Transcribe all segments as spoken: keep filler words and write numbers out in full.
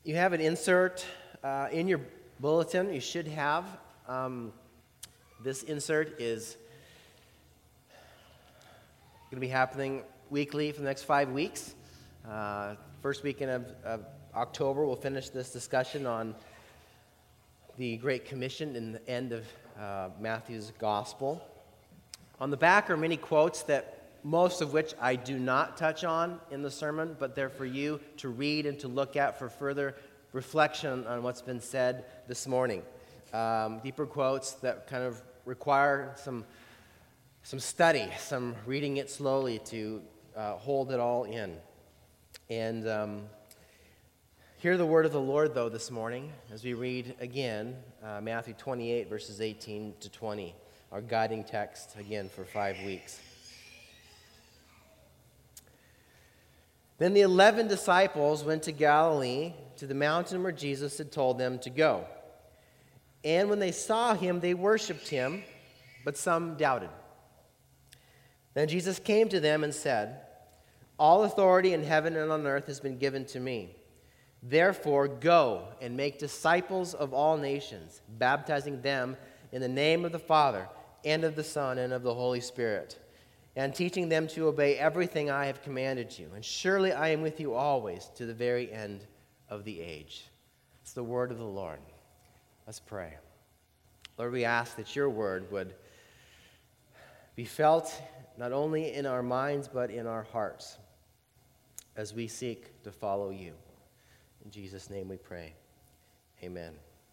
You have an insert uh, in your bulletin. You should have. Um, this insert is going to be happening weekly for the next five weeks. Uh, first weekend of, of October, we'll finish this discussion on the Great Commission in the end of uh, Matthew's Gospel. On the back are many quotes that most of which I do not touch on in the sermon, but they're for you to read and to look at for further reflection on what's been said this morning. Um, deeper quotes that kind of require some, some study, some reading it slowly to uh, hold it all in. And um, hear the word of the Lord, though, this morning as we read again uh, Matthew twenty-eight, verses eighteen to twenty, our guiding text again for five weeks. Then the eleven disciples went to Galilee, to the mountain where Jesus had told them to go. And when they saw him, they worshipped him, but some doubted. Then Jesus came to them and said, "All authority in heaven and on earth has been given to me. Therefore, go and make disciples of all nations, baptizing them in the name of the Father, and of the Son, and of the Holy Spirit, and teaching them to obey everything I have commanded you. And surely I am with you always to the very end of the age." It's the word of the Lord. Let's pray. Lord, we ask that your word would be felt not only in our minds, but in our hearts as we seek to follow you. In Jesus' name we pray. Amen.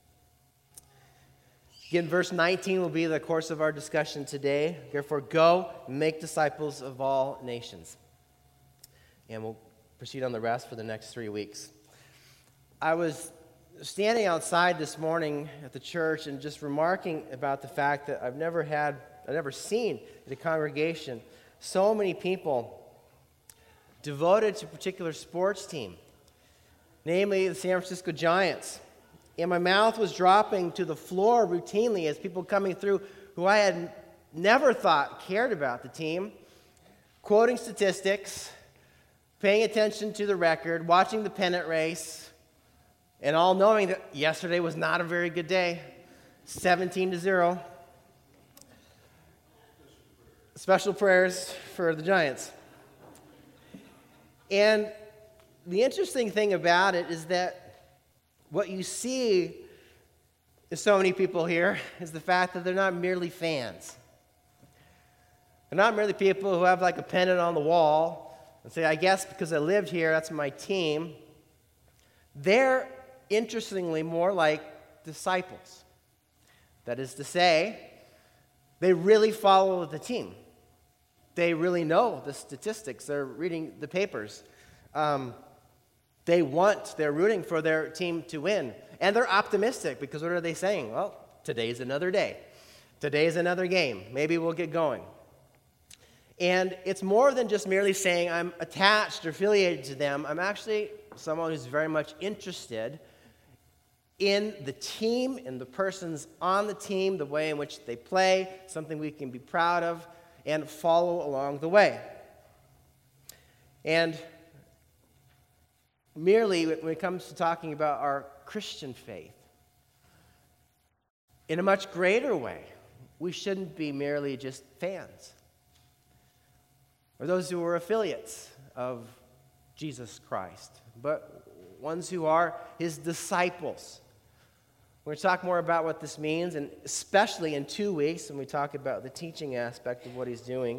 Again, verse nineteen will be the course of our discussion today. Therefore, go and make disciples of all nations. And we'll proceed on the rest for the next three weeks. I was standing outside this morning at the church and just remarking about the fact that I've never had, I've never seen in a congregation so many people devoted to a particular sports team, namely the San Francisco Giants. And my mouth was dropping to the floor routinely as people coming through who I had never thought cared about the team, quoting statistics, paying attention to the record, watching the pennant race, and all knowing that yesterday was not a very good day, seventeen to zero. Special prayers for the Giants. And the interesting thing about it is that what you see in so many people here is the fact that they're not merely fans. They're not merely people who have like a pennant on the wall and say, I guess because I lived here, that's my team. They're interestingly more like disciples. That is to say, they really follow the team. They really know the statistics. They're reading the papers. Um, They want, they're rooting for their team to win. And they're optimistic because what are they saying? Well, today's another day. Today's another game. Maybe we'll get going. And it's more than just merely saying I'm attached or affiliated to them. I'm actually someone who's very much interested in the team, in the persons on the team, the way in which they play, something we can be proud of, and follow along the way. And merely when it comes to talking about our Christian faith, in a much greater way, we shouldn't be merely just fans or those who are affiliates of Jesus Christ, but ones who are his disciples. We're going to talk more about what this means, and especially in two weeks when we talk about the teaching aspect of what he's doing.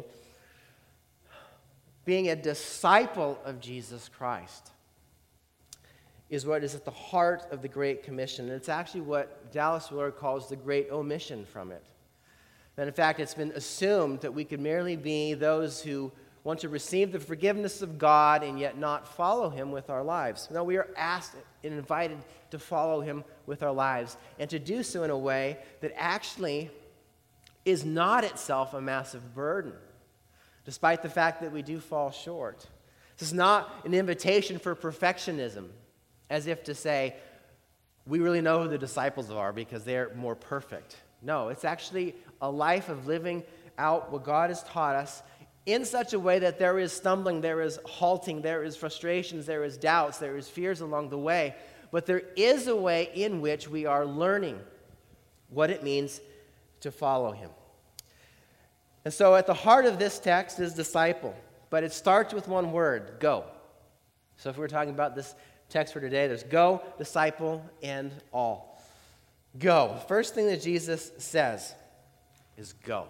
Being a disciple of Jesus Christ is what is at the heart of the Great Commission. And it's actually what Dallas Willard calls the great omission from it. That in fact, it's been assumed that we could merely be those who want to receive the forgiveness of God and yet not follow him with our lives. No, we are asked and invited to follow him with our lives, and to do so in a way that actually is not itself a massive burden, despite the fact that we do fall short. This is not an invitation for perfectionism, as if to say, we really know who the disciples are because they're more perfect. No, it's actually a life of living out what God has taught us in such a way that there is stumbling, there is halting, there is frustrations, there is doubts, there is fears along the way, but there is a way in which we are learning what it means to follow him. And so at the heart of this text is disciple, but it starts with one word, go. So if we're talking about this text for today, there's go, disciple, and all. Go. First thing that Jesus says is go.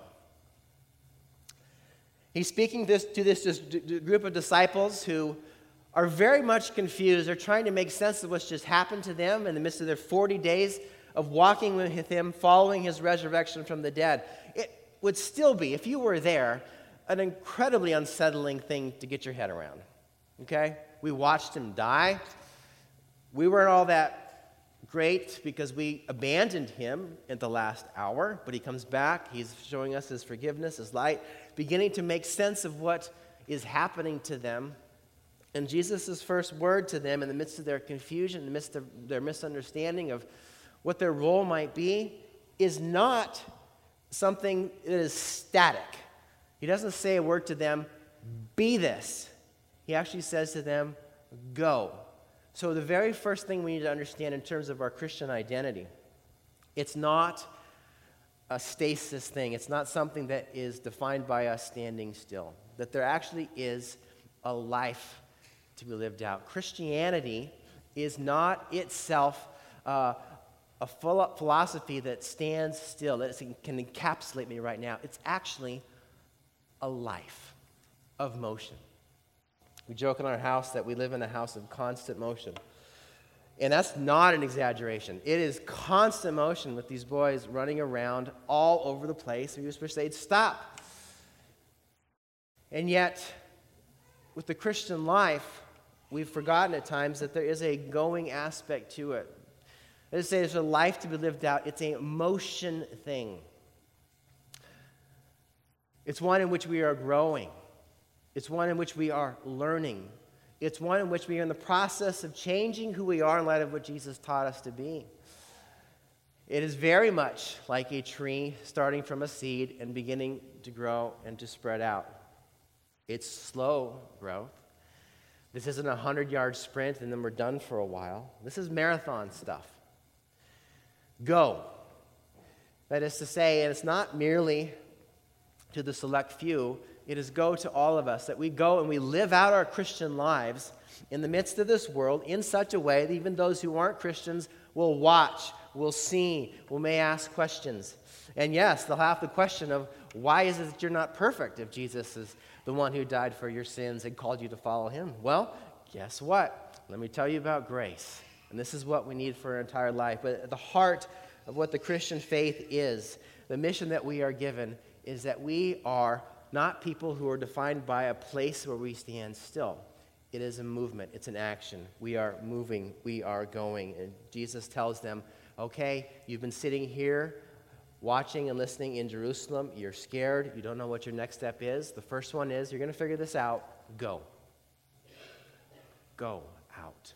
He's speaking this, to this, this d- group of disciples who are very much confused. They're trying to make sense of what's just happened to them in the midst of their forty days of walking with him, following his resurrection from the dead. It would still be, if you were there, an incredibly unsettling thing to get your head around. Okay? We watched him die. We weren't all that great because we abandoned him at the last hour, but he comes back. He's showing us his forgiveness, his light, beginning to make sense of what is happening to them. And Jesus' first word to them in the midst of their confusion, in the midst of their misunderstanding of what their role might be, is not something that is static. He doesn't say a word to them, be this. He actually says to them, go. So the very first thing we need to understand in terms of our Christian identity, it's not a stasis thing. It's not something that is defined by us standing still. That there actually is a life to be lived out. Christianity is not itself uh, a philosophy that stands still, that can encapsulate me right now. It's actually a life of motion. We joke in our house that we live in a house of constant motion. And that's not an exaggeration. It is constant motion with these boys running around all over the place. We just wish they'd stop. And yet, with the Christian life, we've forgotten at times that there is a going aspect to it. That is to say, there's a life to be lived out. It's a motion thing. It's one in which we are growing. It's one in which we are learning. It's one in which we are in the process of changing who we are in light of what Jesus taught us to be. It is very much like a tree starting from a seed and beginning to grow and to spread out. It's slow growth. This isn't a hundred-yard sprint and then we're done for a while. This is marathon stuff. Go. That is to say, and it's not merely to the select few, it is go to all of us, that we go and we live out our Christian lives in the midst of this world in such a way that even those who aren't Christians will watch, will see, will may ask questions. And yes, they'll have the question of, why is it that you're not perfect if Jesus is the one who died for your sins and called you to follow him? Well, guess what? Let me tell you about grace. And this is what we need for our entire life. But at the heart of what the Christian faith is, the mission that we are given is that we are not people who are defined by a place where we stand still. It is a movement. It's an action. We are moving. We are going. And Jesus tells them, okay, you've been sitting here watching and listening in Jerusalem. You're scared. You don't know what your next step is. The first one is, you're going to figure this out. Go. Go out.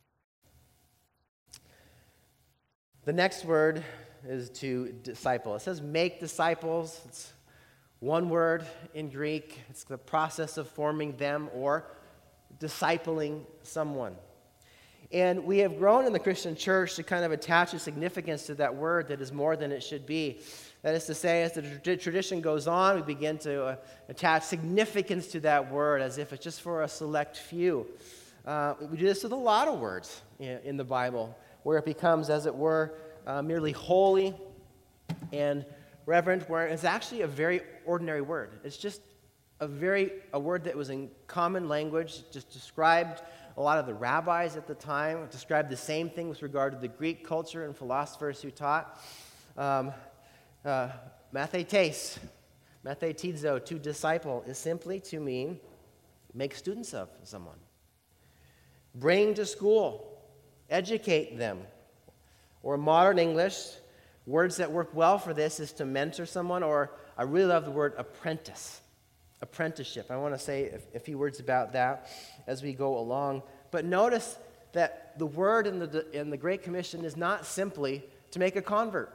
The next word is to disciple. It says make disciples. It's one word in Greek. It's the process of forming them or discipling someone. And we have grown in the Christian church to kind of attach a significance to that word that is more than it should be. That is to say, as the tra- tradition goes on, we begin to uh, attach significance to that word as if it's just for a select few. Uh, we do this with a lot of words in, in the Bible, where it becomes, as it were, uh, merely holy and reverent, where it's actually a very ordinary word. It's just a very a word that was in common language, just described a lot of the rabbis at the time, described the same thing with regard to the Greek culture and philosophers who taught. Um, uh, mathetes, mathetizo, to disciple, is simply to mean make students of someone. Bring to school, educate them. Or in modern English, words that work well for this is to mentor someone, or I really love the word apprentice. Apprenticeship. I want to say a, a few words about that as we go along. But notice that the word in the, in the Great Commission is not simply to make a convert.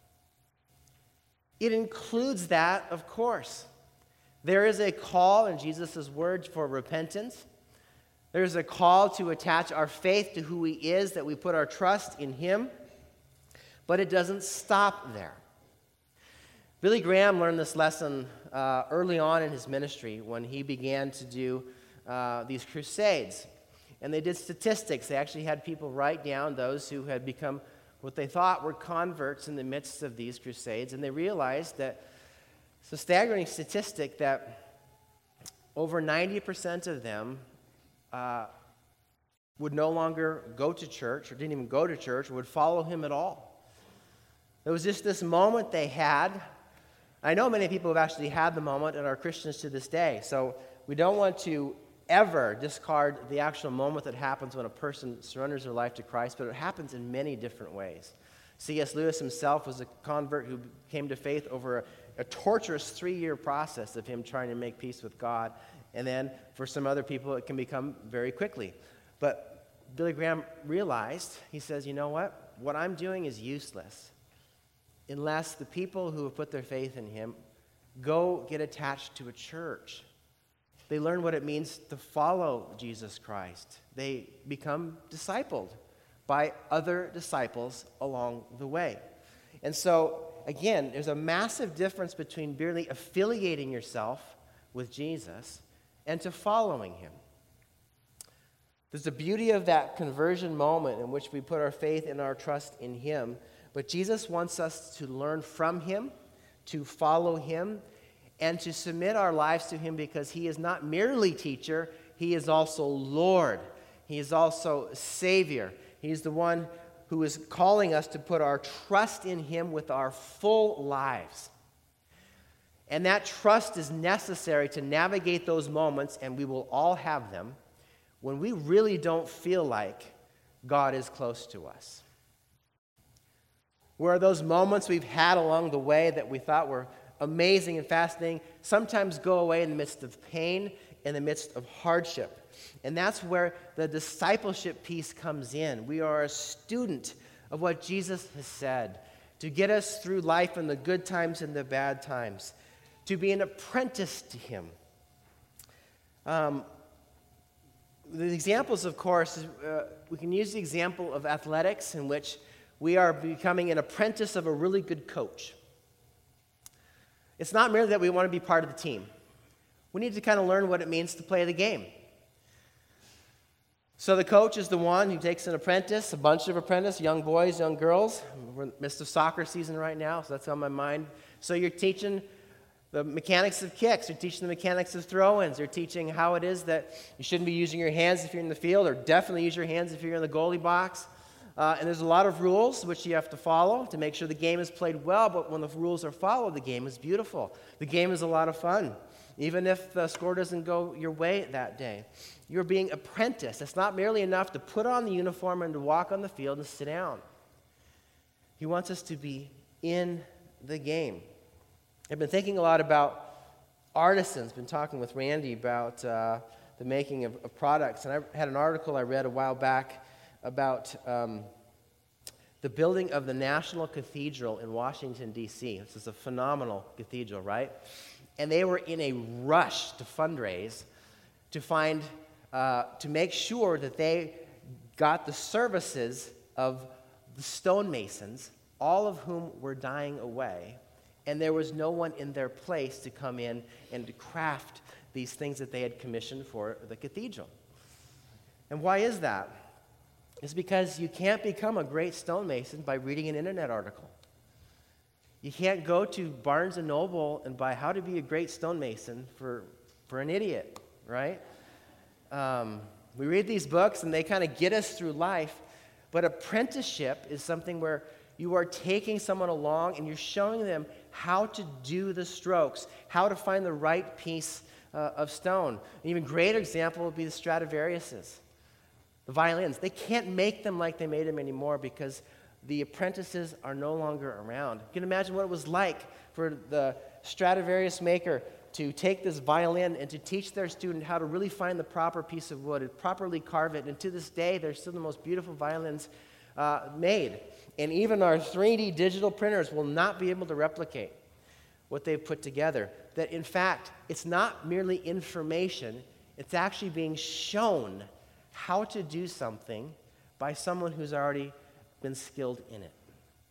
It includes that, of course. There is a call in Jesus' words for repentance, There's a call to attach our faith to who he is, that we put our trust in him, but it doesn't stop there. Billy Graham learned this lesson uh, early on in his ministry when he began to do uh, these crusades. And they did statistics. They actually had people write down those who had become what they thought were converts in the midst of these crusades. And they realized that it's a staggering statistic that over ninety percent of them uh, would no longer go to church, or didn't even go to church, or would follow him at all. It was just this moment they had. I know many people have actually had the moment and are Christians to this day. So we don't want to ever discard the actual moment that happens when a person surrenders their life to Christ, but it happens in many different ways. C S Lewis himself was a convert who came to faith over a, a torturous three-year process of him trying to make peace with God. And then for some other people, it can become very quickly. But Billy Graham realized, he says, you know what? What I'm doing is useless unless the people who have put their faith in him go get attached to a church. They learn what it means to follow Jesus Christ. They become discipled by other disciples along the way. And so, again, there's a massive difference between merely affiliating yourself with Jesus and to following him. There's the beauty of that conversion moment in which we put our faith and our trust in him. But Jesus wants us to learn from him, to follow him, and to submit our lives to him, because he is not merely teacher, he is also Lord. He is also Savior. He's the one who is calling us to put our trust in him with our full lives. And that trust is necessary to navigate those moments, and we will all have them, when we really don't feel like God is close to us. Where those moments we've had along the way that we thought were amazing and fascinating sometimes go away in the midst of pain, in the midst of hardship. And that's where the discipleship piece comes in. We are a student of what Jesus has said to get us through life in the good times and the bad times, to be an apprentice to him. Um, the examples, of course, uh, we can use the example of athletics, in which we are becoming an apprentice of a really good coach. It's not merely that we want to be part of the team. We need to kind of learn what it means to play the game. So the coach is the one who takes an apprentice, a bunch of apprentices, young boys, young girls. We're in the midst of soccer season right now, so that's on my mind. So you're teaching the mechanics of kicks. You're teaching the mechanics of throw-ins. You're teaching how it is that you shouldn't be using your hands if you're in the field, or definitely use your hands if you're in the goalie box. Uh, and there's a lot of rules which you have to follow to make sure the game is played well, but when the rules are followed, the game is beautiful. The game is a lot of fun, even if the score doesn't go your way that day. You're being apprenticed. It's not merely enough to put on the uniform and to walk on the field and sit down. He wants us to be in the game. I've been thinking a lot about artisans. Been talking with Randy about uh, the making of, of products, and I had an article I read a while back about um, the building of the National Cathedral in Washington, D C This is a phenomenal cathedral, right? And they were in a rush to fundraise to find, uh, to make sure that they got the services of the stonemasons, all of whom were dying away, and there was no one in their place to come in and to craft these things that they had commissioned for the cathedral. And why is that? It's because you can't become a great stonemason by reading an internet article. You can't go to Barnes and Noble and buy How to Be a Great Stonemason for, for an idiot, right? Um, we read these books and they kind of get us through life, but apprenticeship is something where you are taking someone along and you're showing them how to do the strokes, how to find the right piece uh, of stone. An even greater example would be the Stradivariuses. The violins, they can't make them like they made them anymore because the apprentices are no longer around. You can imagine what it was like for the Stradivarius maker to take this violin and to teach their student how to really find the proper piece of wood and properly carve it. And to this day, they're still the most beautiful violins uh, made. And even our three D digital printers will not be able to replicate what they've put together. That in fact, it's not merely information, it's actually being shown how to do something by someone who's already been skilled in it,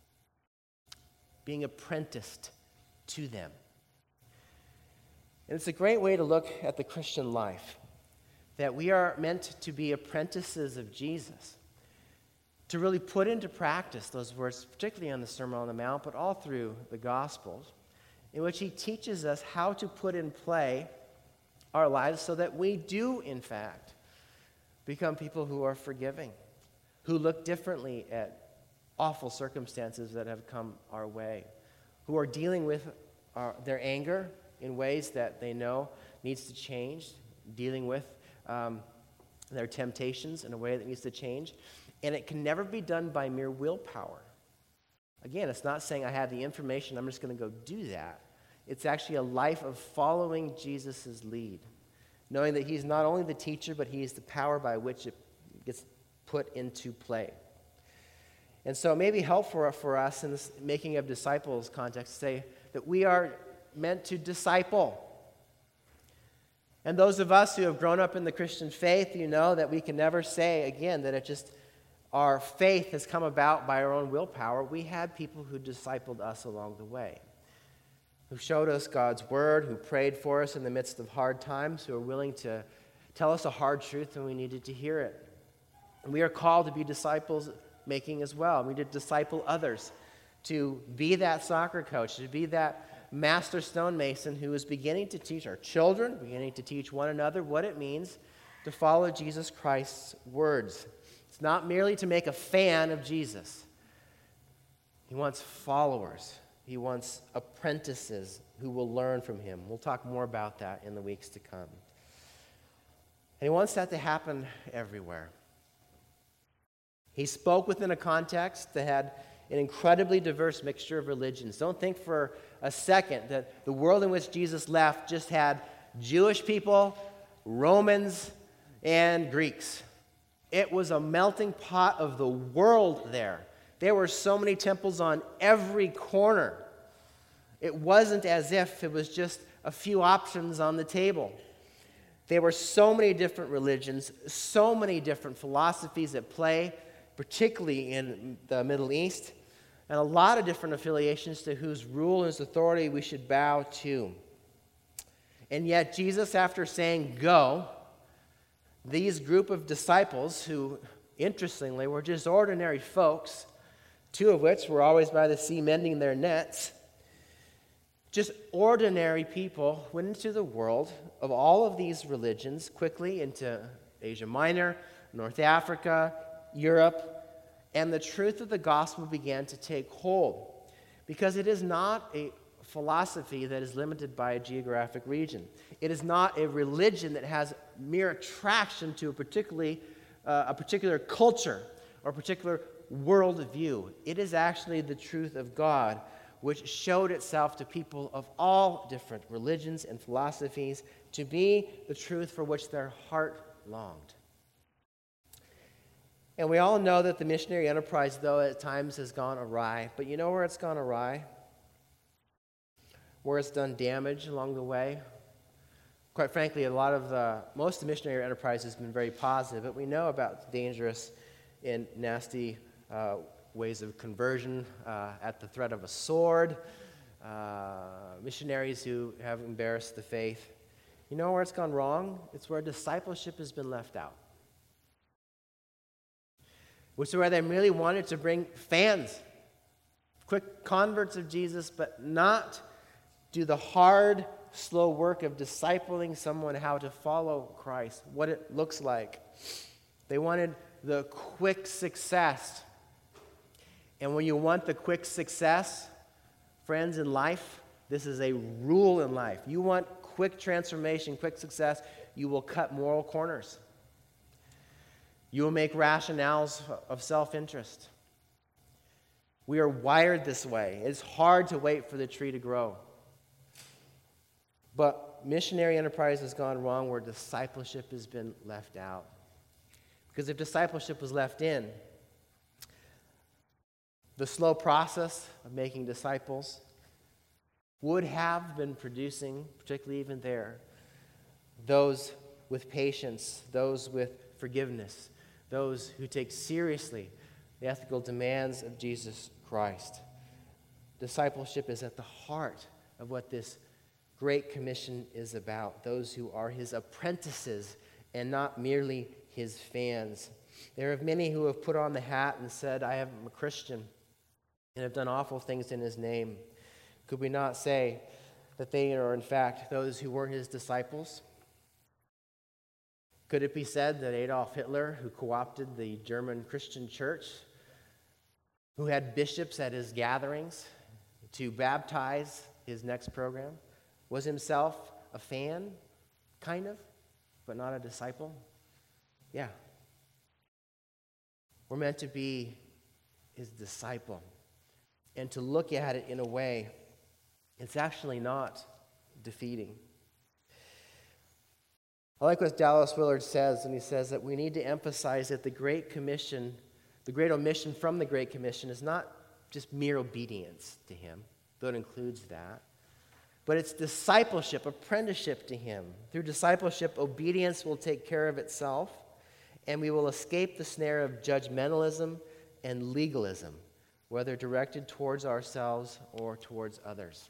being apprenticed to them. And it's a great way to look at the Christian life, that we are meant to be apprentices of Jesus, to really put into practice those words, particularly on the Sermon on the Mount, but all through the Gospels, in which he teaches us how to put in play our lives so that we do, in fact, become people who are forgiving, who look differently at awful circumstances that have come our way, who are dealing with our, their anger in ways that they know needs to change, dealing with um, their temptations in a way that needs to change. And it can never be done by mere willpower. Again, it's not saying I have the information, I'm just going to go do that. It's actually a life of following Jesus' lead, knowing that he's not only the teacher, but he is the power by which it gets put into play. And so it may be helpful for us in this making of disciples context to say that we are meant to disciple. And those of us who have grown up in the Christian faith, you know that we can never say, again, that it just, our faith has come about by our own willpower. We had people who discipled us along the way, who showed us God's word, who prayed for us in the midst of hard times, who are willing to tell us a hard truth when we needed to hear it. And we are called to be disciples making as well. We need to disciple others, to be that soccer coach, to be that master stonemason who is beginning to teach our children, beginning to teach one another what it means to follow Jesus Christ's words. It's not merely to make a fan of Jesus. He wants followers. He wants apprentices who will learn from him. We'll talk more about that in the weeks to come. And he wants that to happen everywhere. He spoke within a context that had an incredibly diverse mixture of religions. Don't think for a second that the world in which Jesus left just had Jewish people, Romans, and Greeks. It was a melting pot of the world there. There were so many temples on every corner. It wasn't as if it was just a few options on the table. There were so many different religions, so many different philosophies at play, particularly in the Middle East, and a lot of different affiliations to whose rule and whose authority we should bow to. And yet Jesus, after saying, go, these group of disciples who, interestingly, were just ordinary folks, two of which were always by the sea mending their nets, just ordinary people went into the world of all of these religions, quickly into Asia Minor, North Africa, Europe, and the truth of the gospel began to take hold, because it is not a philosophy that is limited by a geographic region. It is not a religion that has mere attraction to a particularly uh, a particular culture or a particular worldview. It is actually the truth of God, which showed itself to people of all different religions and philosophies to be the truth for which their heart longed. And we all know that the missionary enterprise, though, at times has gone awry. But you know where it's gone awry? Where it's done damage along the way? Quite frankly, a lot of the, most of the missionary enterprise has been very positive, but we know about the dangerous and nasty uh, ways of conversion uh, at the threat of a sword, uh, missionaries who have embarrassed the faith. You know where it's gone wrong? It's where discipleship has been left out. Which is where they really wanted to bring fans, quick converts of Jesus, but not do the hard, slow work of discipling someone how to follow Christ, what it looks like. They wanted the quick success. And when you want the quick success, friends, in life, this is a rule in life. You want quick transformation, quick success, you will cut moral corners. You will make rationales of self-interest. We are wired this way. It's hard to wait for the tree to grow. But missionary enterprise has gone wrong where discipleship has been left out. Because if discipleship was left in, the slow process of making disciples would have been producing, particularly even there, those with patience, those with forgiveness, those who take seriously the ethical demands of Jesus Christ. Discipleship is at the heart of what this Great Commission is about, those who are his apprentices and not merely his fans. There are many who have put on the hat and said, I am a Christian, and have done awful things in his name. Could we not say that they are in fact those who were his disciples? Could it be said that Adolf Hitler, who co-opted the German Christian church, who had bishops at his gatherings to baptize his next program, was himself a fan, kind of, but not a disciple? Yeah. We're meant to be his disciple and to look at it in a way it's actually not defeating. I like what Dallas Willard says, and he says that we need to emphasize that the Great Commission, the great omission from the Great Commission is not just mere obedience to him, though it includes that, but it's discipleship, apprenticeship to him. Through discipleship, obedience will take care of itself, and we will escape the snare of judgmentalism and legalism, whether directed towards ourselves or towards others.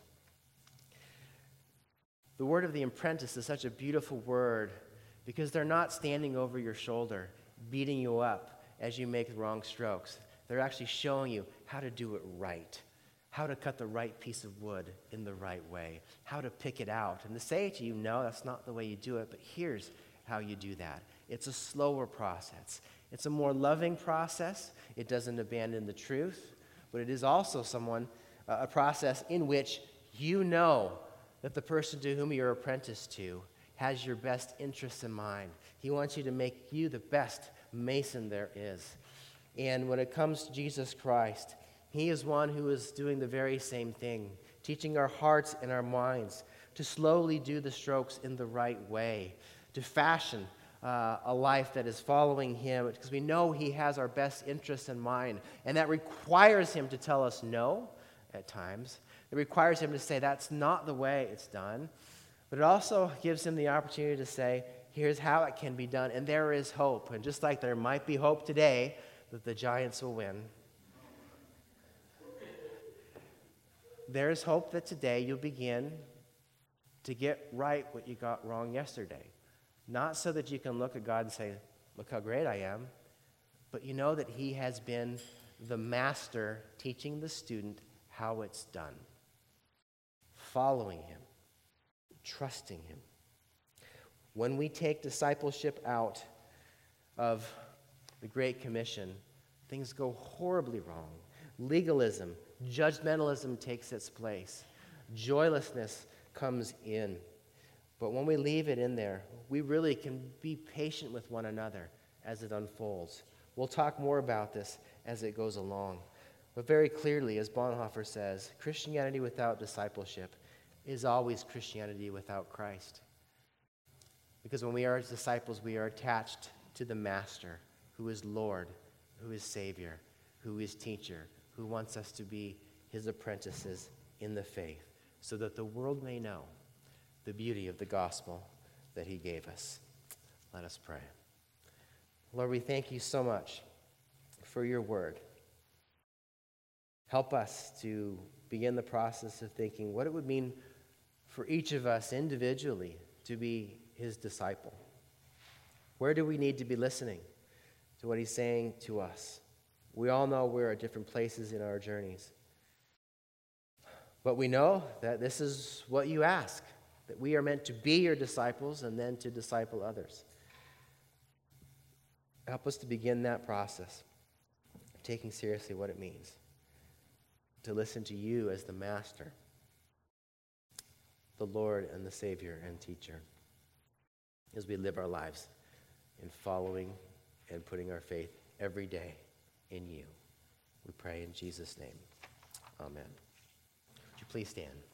The word of the apprentice is such a beautiful word because they're not standing over your shoulder, beating you up as you make the wrong strokes. They're actually showing you how to do it right, how to cut the right piece of wood in the right way, how to pick it out. And to say to you, no, that's not the way you do it, but here's how you do that. It's a slower process. It's a more loving process. It doesn't abandon the truth, but it is also someone, uh, a process in which you know that the person to whom you're apprenticed to has your best interests in mind. He wants you to make you the best mason there is. And when it comes to Jesus Christ, he is one who is doing the very same thing, teaching our hearts and our minds to slowly do the strokes in the right way, to fashion uh, a life that is following him, because we know he has our best interests in mind, and that requires him to tell us no at times. It requires him to say, that's not the way it's done. But it also gives him the opportunity to say, here's how it can be done. And there is hope. And just like there might be hope today that the Giants will win, there is hope that today you'll begin to get right what you got wrong yesterday. Not so that you can look at God and say, look how great I am, but you know that he has been the master teaching the student how it's done. Following him, trusting him. When we take discipleship out of the Great Commission, things go horribly wrong. Legalism, judgmentalism takes its place. Joylessness comes in. But when we leave it in there, we really can be patient with one another as it unfolds. We'll talk more about this as it goes along. But very clearly, as Bonhoeffer says, Christianity without discipleship is always Christianity without Christ. Because when we are disciples, we are attached to the Master, who is Lord, who is Savior, who is Teacher, who wants us to be his apprentices in the faith, so that the world may know the beauty of the gospel that he gave us. Let us pray. Lord, we thank you so much for your word. Help us to begin the process of thinking what it would mean for each of us individually to be his disciple. Where do we need to be listening to what he's saying to us? We all know we're at different places in our journeys. But we know that this is what you ask, that we are meant to be your disciples and then to disciple others. Help us to begin that process, taking seriously what it means to listen to you as the Master, the Lord and the Savior and Teacher, as we live our lives in following and putting our faith every day in you. We pray in Jesus' name. Amen. Would you please stand?